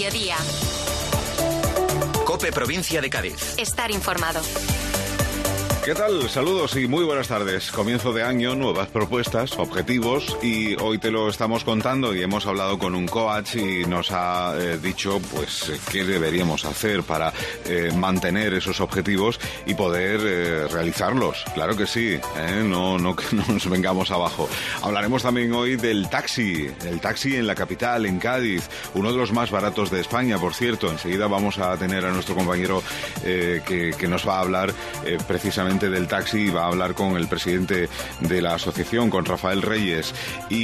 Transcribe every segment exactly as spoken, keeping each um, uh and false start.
mediodía. COPE Provincia de Cádiz. Estar informado. ¿Qué tal? Saludos y muy buenas tardes. Comienzo de año, nuevas propuestas, objetivos, y hoy te lo estamos contando y hemos hablado con un coach y nos ha eh, dicho pues qué deberíamos hacer para eh, mantener esos objetivos y poder eh, realizarlos. Claro que sí, ¿eh? no, no que nos vengamos abajo. Hablaremos también hoy del taxi, el taxi en la capital, en Cádiz, uno de los más baratos de España, por cierto. Enseguida vamos a tener a nuestro compañero eh, que, que nos va a hablar eh, precisamente del taxi y va a hablar con el presidente de la asociación, con Rafael Reyes.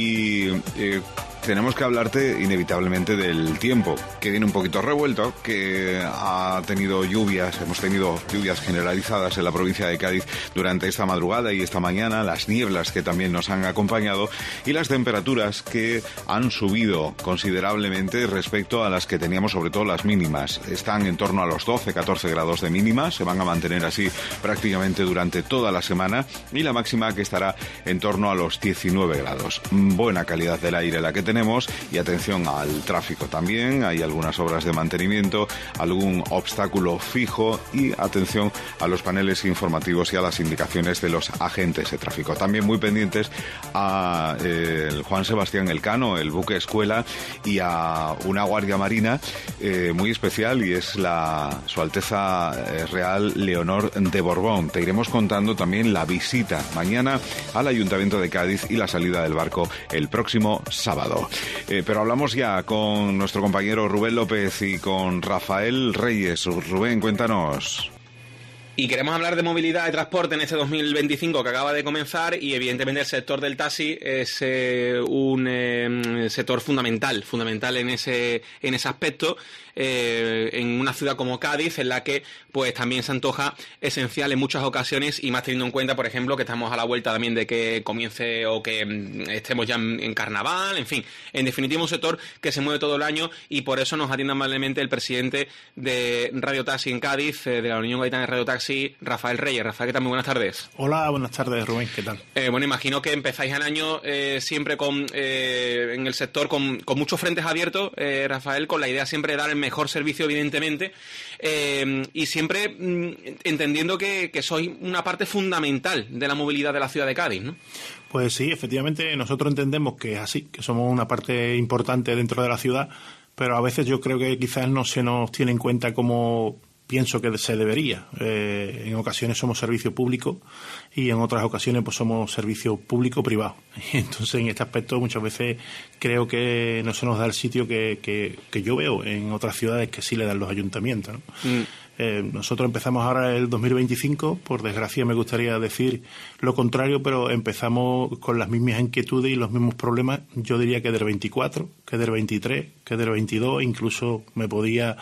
Y eh, tenemos que hablarte inevitablemente del tiempo, que viene un poquito revuelto, que ha tenido lluvias, hemos tenido lluvias generalizadas en la provincia de Cádiz durante esta madrugada y esta mañana, las nieblas que también nos han acompañado y las temperaturas que han subido considerablemente respecto a las que teníamos, sobre todo las mínimas. Están en torno a los doce, catorce grados de mínimas, se van a mantener así prácticamente durante toda la semana, y la máxima que estará en torno a los diecinueve grados. Buena calidad del aire la que tenemos. Tenemos, y atención al tráfico también, hay algunas obras de mantenimiento, algún obstáculo fijo, y atención a los paneles informativos y a las indicaciones de los agentes de tráfico. También muy pendientes a eh, el Juan Sebastián Elcano, el buque escuela, y a una guardia marina eh, muy especial, y es la Su Alteza eh, Real Leonor de Borbón. Te iremos contando también la visita mañana al Ayuntamiento de Cádiz y la salida del barco el próximo sábado. Eh, pero hablamos ya con nuestro compañero Rubén López y con Rafael Reyes. Rubén, cuéntanos. Y queremos hablar de movilidad y transporte en este dos mil veinticinco que acaba de comenzar, y evidentemente el sector del taxi es eh, un eh, sector fundamental, fundamental en ese en ese aspecto, eh, en una ciudad como Cádiz, en la que pues también se antoja esencial en muchas ocasiones, y más teniendo en cuenta, por ejemplo, que estamos a la vuelta también de que comience o que mm, estemos ya en, en carnaval, en fin, en definitiva un sector que se mueve todo el año, y por eso nos atiende amablemente el presidente de Radio Taxi en Cádiz, eh, de la Unión Gaditana de Radio Taxi, Rafael Reyes. Rafael, ¿qué tal? Muy buenas tardes. Hola, buenas tardes, Rubén, ¿qué tal? Eh, bueno, imagino que empezáis el año eh, siempre con eh, en el sector con, con muchos frentes abiertos, eh, Rafael, con la idea siempre de dar el mejor servicio, evidentemente, eh, y siempre mm, entendiendo que, que sois una parte fundamental de la movilidad de la ciudad de Cádiz, ¿no? Pues sí, efectivamente, nosotros entendemos que es así, que somos una parte importante dentro de la ciudad, pero a veces yo creo que quizás no se nos tiene en cuenta como pienso que se debería. Eh, en ocasiones somos servicio público y en otras ocasiones pues somos servicio público-privado. Entonces, en este aspecto muchas veces creo que no se nos da el sitio que, que, que yo veo en otras ciudades que sí le dan los ayuntamientos, ¿no? Mm. Eh, nosotros empezamos ahora el dos mil veinticinco, por desgracia me gustaría decir lo contrario, pero empezamos con las mismas inquietudes y los mismos problemas, yo diría que del veinticuatro, que del veintitrés, que del veintidós, incluso me podía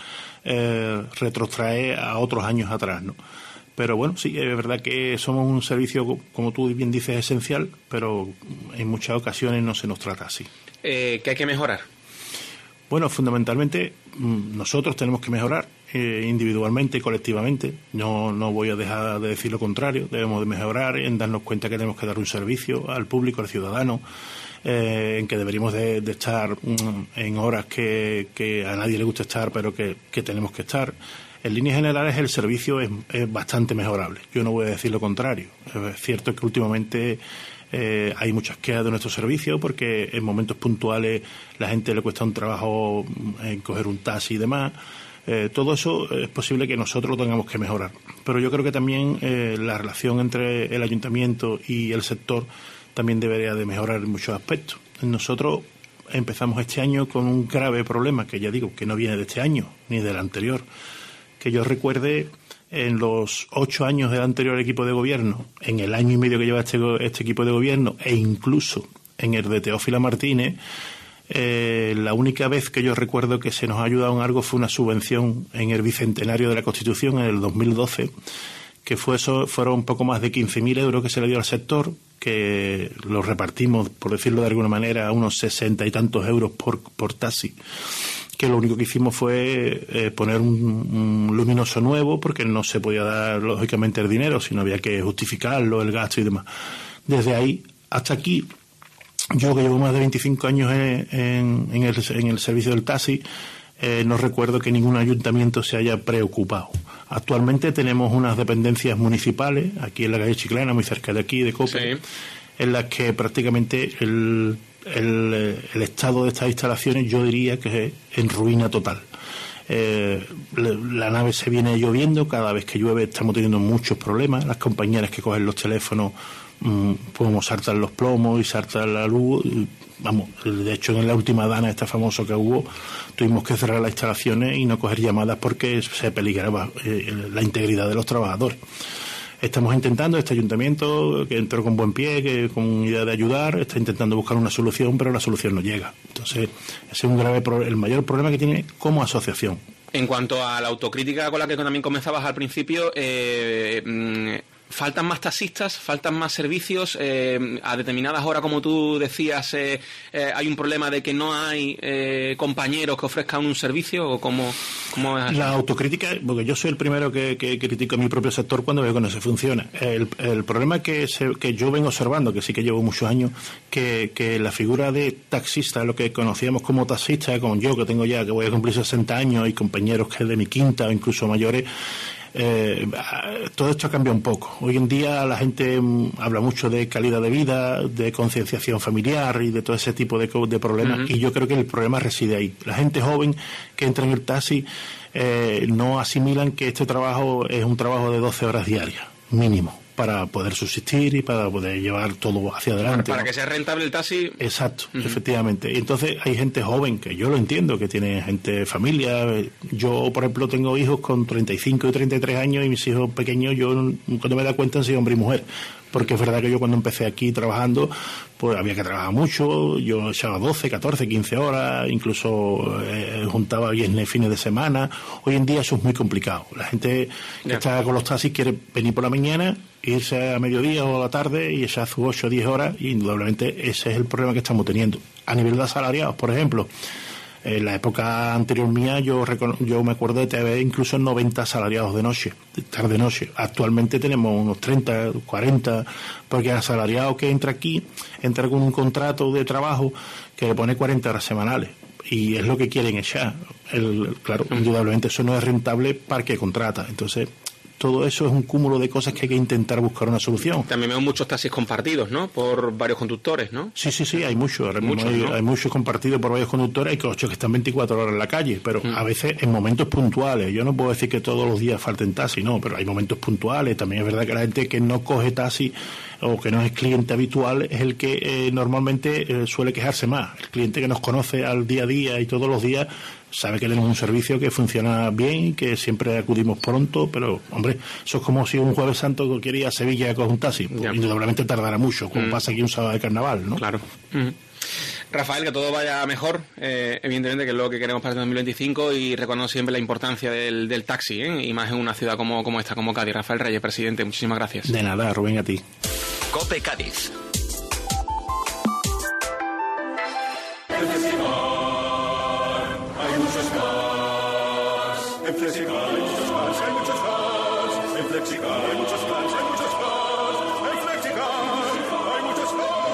eh, retrotraer a otros años atrás, ¿no? Pero bueno, sí, es verdad que somos un servicio, como tú bien dices, esencial, pero en muchas ocasiones no se nos trata así. Eh, ¿Qué hay que mejorar? Bueno, fundamentalmente nosotros tenemos que mejorar eh, individualmente y colectivamente. No, no voy a dejar de decir lo contrario. Debemos de mejorar en darnos cuenta que tenemos que dar un servicio al público, al ciudadano, eh, en que deberíamos de, de estar mm, en horas que, que a nadie le gusta estar, pero que, que tenemos que estar. En líneas generales el servicio es, es bastante mejorable. Yo no voy a decir lo contrario. Es cierto que últimamente Eh, hay muchas quejas de nuestro servicio porque en momentos puntuales la gente le cuesta un trabajo en coger un taxi y demás. Eh, todo eso es posible que nosotros lo tengamos que mejorar. Pero yo creo que también eh, la relación entre el ayuntamiento y el sector también debería de mejorar en muchos aspectos. Nosotros empezamos este año con un grave problema que ya digo que no viene de este año ni del anterior. Que yo recuerde, en los ocho años del anterior equipo de gobierno, en el año y medio que lleva este, este equipo de gobierno, e incluso en el de Teófila Martínez, eh, la única vez que yo recuerdo que se nos ha ayudado en algo fue una subvención en el bicentenario de la Constitución en el dos mil doce, que fue eso, fueron un poco más de quince mil euros que se le dio al sector, que los repartimos, por decirlo de alguna manera, a unos sesenta y tantos euros por, por taxi. Que lo único que hicimos fue eh, poner un, un luminoso nuevo, porque no se podía dar, lógicamente, el dinero, sino había que justificarlo, el gasto y demás. Desde ahí hasta aquí, yo que llevo más de veinticinco años en, en, en, el, en el servicio del taxi, eh, no recuerdo que ningún ayuntamiento se haya preocupado. Actualmente tenemos unas dependencias municipales, aquí en la calle Chiclana, muy cerca de aquí, de Cope, sí, en las que prácticamente el, el, el estado de estas instalaciones yo diría que es en ruina total. Eh, la nave se viene lloviendo, cada vez que llueve estamos teniendo muchos problemas, las compañeras que cogen los teléfonos mmm, pues saltan los plomos y saltan la luz, y, vamos, de hecho en la última dana esta famoso que hubo tuvimos que cerrar las instalaciones y no coger llamadas porque se peligraba eh, la integridad de los trabajadores. Estamos intentando, este ayuntamiento que entró con buen pie, que con idea de ayudar, está intentando buscar una solución, pero la solución no llega. Entonces, ese es un grave pro- el mayor problema que tiene como asociación. En cuanto a la autocrítica con la que también comenzabas al principio, eh, mm, ¿faltan más taxistas? ¿Faltan más servicios? Eh, a determinadas horas, como tú decías, eh, eh, ¿hay un problema de que no hay eh, compañeros que ofrezcan un servicio? ¿O cómo, cómo es así? La autocrítica, porque yo soy el primero que, que critico a mi propio sector cuando veo que no se funciona. El, el problema que, se, que yo vengo observando, que sí que llevo muchos años, que, que la figura de taxista, lo que conocíamos como taxista, como yo que tengo ya, que voy a cumplir sesenta años, y compañeros que de mi quinta o incluso mayores, Eh, todo esto ha cambiado un poco. Hoy en día la gente mm, habla mucho de calidad de vida, de concienciación familiar y de todo ese tipo de, de problemas, uh-huh. Y yo creo que el problema reside ahí. La gente joven que entra en el taxi eh, no asimilan que este trabajo es un trabajo de doce horas diarias, mínimo, para poder subsistir y para poder llevar todo hacia adelante. Para, para ¿no? que sea rentable el taxi. Exacto, uh-huh. Efectivamente. Y entonces hay gente joven, que yo lo entiendo, que tiene gente, familia. Yo, por ejemplo, tengo hijos con treinta y cinco y treinta y tres años y mis hijos pequeños, yo cuando me da cuenta han sido hombre y mujer. Porque es verdad que yo cuando empecé aquí trabajando, pues había que trabajar mucho, yo echaba doce, catorce, quince horas, incluso eh, juntaba viernes, fines de semana. Hoy en día eso es muy complicado. La gente que yeah. está con los taxis quiere venir por la mañana, irse a mediodía o a la tarde y echar sus ocho o diez horas, y indudablemente ese es el problema que estamos teniendo. A nivel de asalariados, por ejemplo, en la época anterior mía yo yo me acuerdo de tener incluso noventa asalariados de noche, de tarde-noche. Actualmente tenemos unos treinta, cuarenta, porque el asalariado que entra aquí entra con un contrato de trabajo que le pone cuarenta horas semanales y es lo que quieren echar. El, claro, indudablemente eso no es rentable para el que contrata. Entonces, todo eso es un cúmulo de cosas que hay que intentar buscar una solución. También veo muchos taxis compartidos, ¿no? Por varios conductores, ¿no? Sí, sí, sí, hay muchos. Ahora mismo muchos, hay, ¿no? hay muchos compartidos por varios conductores. Hay coches que están veinticuatro horas en la calle, pero mm. a veces en momentos puntuales. Yo no puedo decir que todos los días falten taxis, no, pero hay momentos puntuales. También es verdad que la gente que no coge taxi o que no es cliente habitual es el que eh, normalmente eh, suele quejarse más. El cliente que nos conoce al día a día y todos los días sabe que tenemos un servicio que funciona bien, que siempre acudimos pronto, pero, hombre, eso es como si un Jueves Santo quería ir a Sevilla con un taxi. Pues, indudablemente tardará mucho, como mm. pasa aquí un sábado de carnaval, ¿no? Claro. Mm. Rafael, que todo vaya mejor, eh, evidentemente, que es lo que queremos para el dos mil veinticinco, y reconozco siempre la importancia del, del taxi, ¿eh? Y más en una ciudad como, como esta, como Cádiz. Rafael Reyes, presidente, muchísimas gracias. De nada, Rubén, a ti. COPE Cádiz. En Flexicar hay muchos más, hay muchos más. En Flexicar hay muchos más, hay muchos más. En Flexicar hay muchos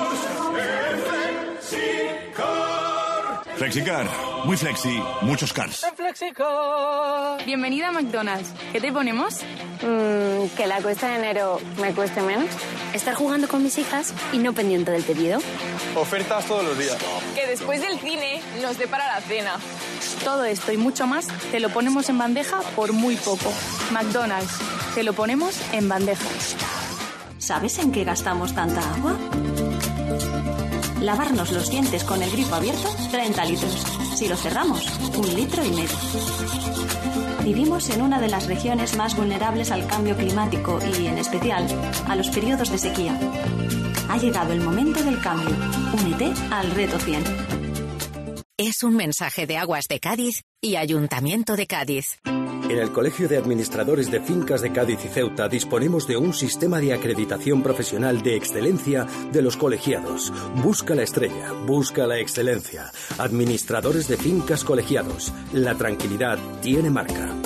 más. En Flexicar. Flexicar, muy flexi, muchos cars. En Flexicar. Bienvenida a McDonald's. ¿Qué te ponemos? Mm, que la cuesta de enero me cueste menos. Estar jugando con mis hijas y no pendiente del pedido. Ofertas todos los días. Que después del cine nos dé para la cena. Todo esto y mucho más te lo ponemos en bandeja por muy poco. McDonald's, te lo ponemos en bandeja. ¿Sabes en qué gastamos tanta agua? Lavarnos los dientes con el grifo abierto, treinta litros. Si lo cerramos, un litro y medio. Vivimos en una de las regiones más vulnerables al cambio climático y, en especial, a los periodos de sequía. Ha llegado el momento del cambio. Únete al Reto cien. Es un mensaje de Aguas de Cádiz y Ayuntamiento de Cádiz. En el Colegio de Administradores de Fincas de Cádiz y Ceuta disponemos de un sistema de acreditación profesional de excelencia de los colegiados. Busca la estrella, busca la excelencia. Administradores de Fincas Colegiados. La tranquilidad tiene marca.